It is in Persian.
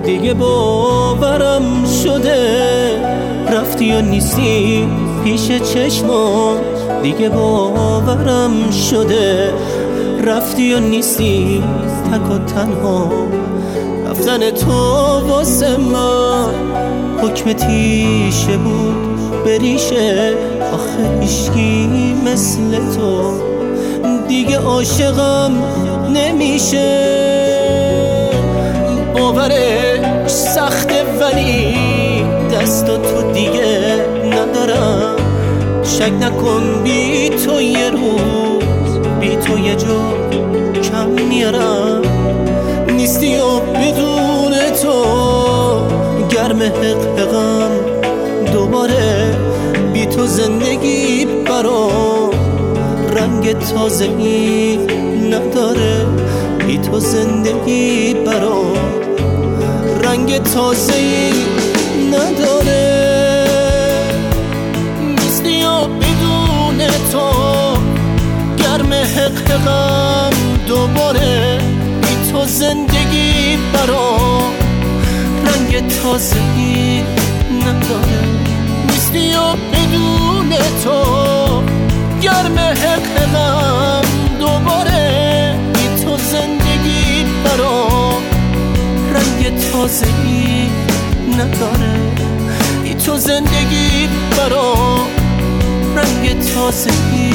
دیگه باورم شده رفتی و نیستی پیش چشمام. دیگه باورم شده رفتی و نیستی تک و تنها. رفتن تو واسه من حکم تیشه بود بریشه. آخه هیچکی مثل تو دیگه عاشقم نمیشه. باورش سخته ولی دست تو دیگه ندارم. شک نکن بی تو یه روز بی تو یه جا کم میارم. نیستی و بدون تو گرم حقم دوباره. بی تو زندگی برام رنگ تازه‌ای نداره. بی تو زندگی برام رنگ تازه‌ای نداره. نیستی و بدون تو گرم حقم دوباره. بی تو زندگی برام رنگ تازه‌ای نداره. نیستی و بدون تو گرم حقم دوباره. بی تو زندگی برام رنگ تازه‌ای نداره. بی تو زندگی برام رنگ تازه‌ای